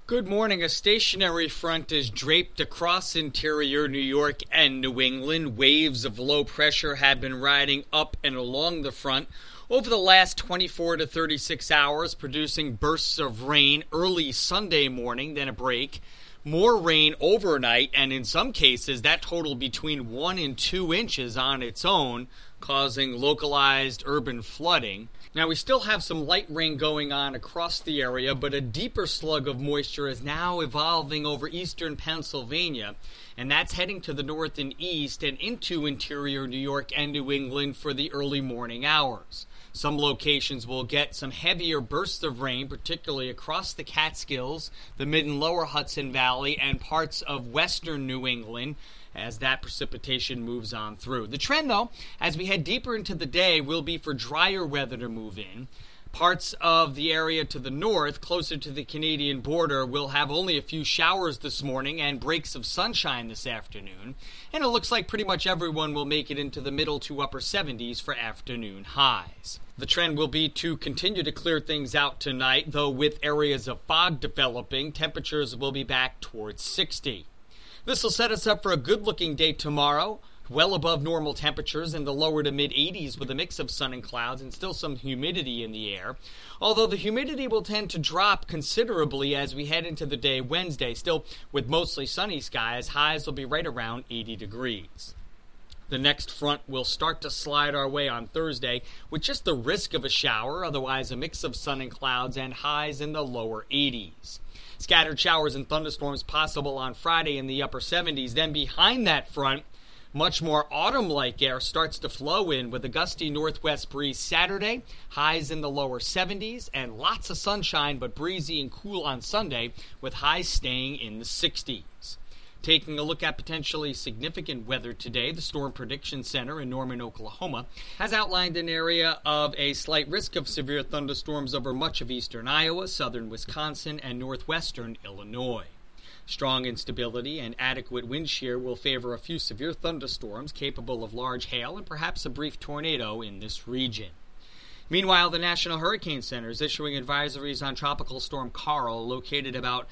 Good morning. A stationary front is draped across interior New York and New England. Waves of low pressure have been riding up and along the front over the last 24 to 36 hours, producing bursts of rain early Sunday morning, then a break. More rain overnight, and in some cases that totaled between 1 and 2 inches on its own, causing localized urban flooding. Now, we still have some light rain going on across the area, but a deeper slug of moisture is now evolving over eastern Pennsylvania, and that's heading to the north and east and into interior New York and New England for the early morning hours. Some locations will get some heavier bursts of rain, particularly across the Catskills, the mid and lower Hudson Valley, and parts of western New England, as that precipitation moves on through. The trend, though, as we head deeper into the day, will be for drier weather to move in. Parts of the area to the north, closer to the Canadian border, will have only a few showers this morning and breaks of sunshine this afternoon. And it looks like pretty much everyone will make it into the middle to upper 70s for afternoon highs. The trend will be to continue to clear things out tonight, though with areas of fog developing, temperatures will be back towards 60. This will set us up for a good-looking day tomorrow, well above normal temperatures in the lower to mid-80s with a mix of sun and clouds and still some humidity in the air, although the humidity will tend to drop considerably as we head into the day Wednesday. Still, with mostly sunny skies, highs will be right around 80 degrees. The next front will start to slide our way on Thursday with just the risk of a shower, otherwise a mix of sun and clouds and highs in the lower 80s. Scattered showers and thunderstorms possible on Friday in the upper 70s. Then behind that front, much more autumn-like air starts to flow in with a gusty northwest breeze Saturday, highs in the lower 70s, and lots of sunshine but breezy and cool on Sunday with highs staying in the 60s. Taking a look at potentially significant weather today, the Storm Prediction Center in Norman, Oklahoma, has outlined an area of a slight risk of severe thunderstorms over much of eastern Iowa, southern Wisconsin, and northwestern Illinois. Strong instability and adequate wind shear will favor a few severe thunderstorms capable of large hail and perhaps a brief tornado in this region. Meanwhile, the National Hurricane Center is issuing advisories on Tropical Storm Karl, located about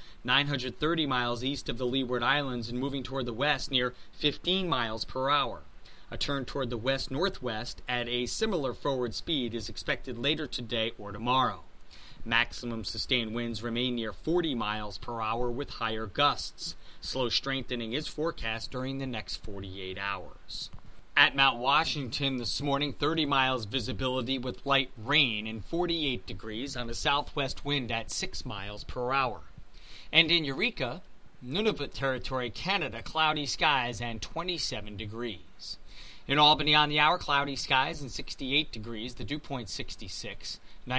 930 miles east of the Leeward Islands and moving toward the west near 15 miles per hour. A turn toward the west-northwest at a similar forward speed is expected later today or tomorrow. Maximum sustained winds remain near 40 miles per hour with higher gusts. Slow strengthening is forecast during the next 48 hours. At Mount Washington this morning, 30 miles visibility with light rain and 48 degrees on a southwest wind at 6 miles per hour. And in Eureka, Nunavut Territory, Canada, cloudy skies and 27 degrees. In Albany on the hour, cloudy skies and 68 degrees, the dew point 66,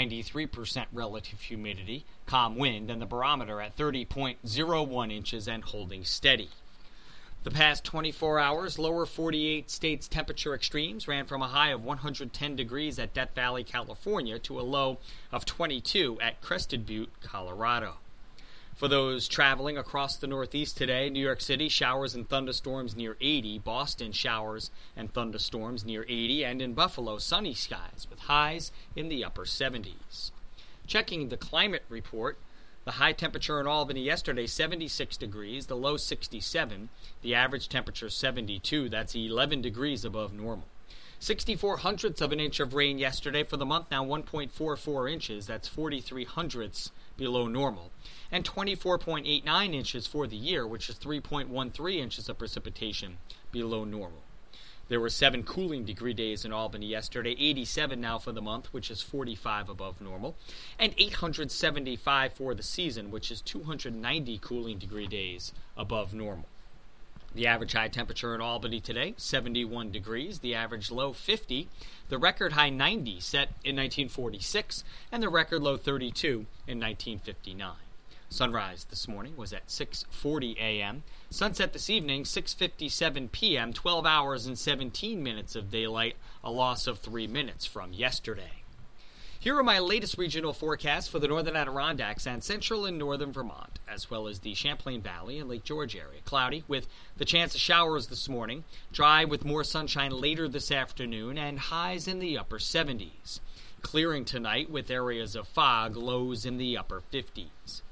93% relative humidity, calm wind, and the barometer at 30.01 inches and holding steady. The past 24 hours, lower 48 states temperature extremes ran from a high of 110 degrees at Death Valley, California, to a low of 22 at Crested Butte, Colorado. For those traveling across the Northeast today, New York City, showers and thunderstorms near 80, Boston, showers and thunderstorms near 80, and in Buffalo, sunny skies with highs in the upper 70s. Checking the climate report, the high temperature in Albany yesterday, 76 degrees, the low 67, the average temperature 72, that's 11 degrees above normal. 64 hundredths of an inch of rain yesterday. For the month now 1.44 inches, that's 43 hundredths below normal. And 24.89 inches for the year, which is 3.13 inches of precipitation below normal. There were 7 cooling degree days in Albany yesterday, 87 now for the month, which is 45 above normal, and 875 for the season, which is 290 cooling degree days above normal. The average high temperature in Albany today, 71 degrees, the average low 50, the record high 90 set in 1946, and the record low 32 in 1959. Sunrise this morning was at 6:40 a.m. Sunset this evening, 6:57 p.m., 12 hours and 17 minutes of daylight, a loss of 3 minutes from yesterday. Here are my latest regional forecasts for the northern Adirondacks and central and northern Vermont, as well as the Champlain Valley and Lake George area. Cloudy with the chance of showers this morning, dry with more sunshine later this afternoon, and highs in the upper 70s. Clearing tonight with areas of fog, lows in the upper 50s.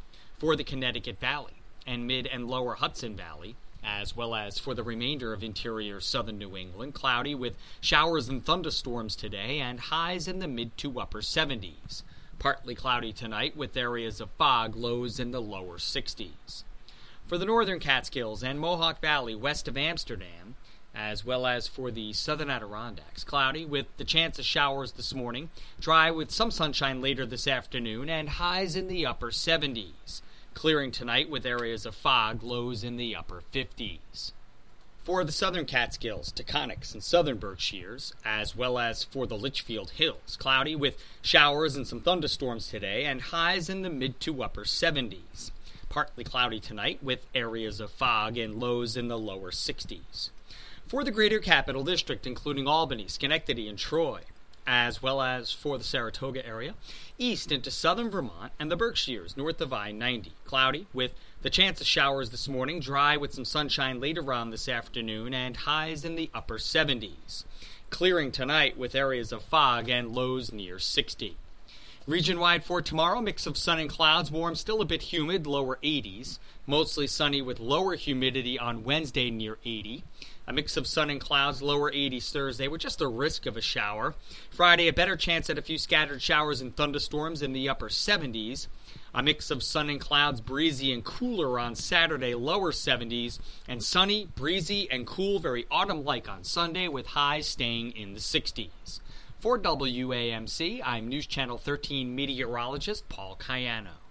for the Connecticut Valley and mid and lower Hudson Valley, as well as for the remainder of interior southern New England. Cloudy with showers and thunderstorms today and highs in the mid to upper 70s. Partly cloudy tonight with areas of fog, lows in the lower 60s. For the northern Catskills and Mohawk Valley west of Amsterdam, as well as for the southern Adirondacks, cloudy with the chance of showers this morning, dry with some sunshine later this afternoon, and highs in the upper 70s. Clearing tonight with areas of fog, lows in the upper 50s. For the southern Catskills, Taconics, and southern Berkshires, as well as for the Litchfield Hills, cloudy with showers and some thunderstorms today, and highs in the mid to upper 70s. Partly cloudy tonight with areas of fog and lows in the lower 60s. For the greater capital district, including Albany, Schenectady, and Troy, as well as for the Saratoga area, east into southern Vermont and the Berkshires north of I-90. Cloudy with the chance of showers this morning, dry with some sunshine later on this afternoon, and highs in the upper 70s. Clearing tonight with areas of fog and lows near 60. Region-wide for tomorrow, mix of sun and clouds, warm, still a bit humid, lower 80s. Mostly sunny with lower humidity on Wednesday near 80. A mix of sun and clouds, lower 80s Thursday with just the risk of a shower. Friday, a better chance at a few scattered showers and thunderstorms in the upper 70s. A mix of sun and clouds, breezy and cooler on Saturday, lower 70s. And sunny, breezy, and cool, very autumn-like on Sunday with highs staying in the 60s. For WAMC, I'm News Channel 13 meteorologist Paul Cayano.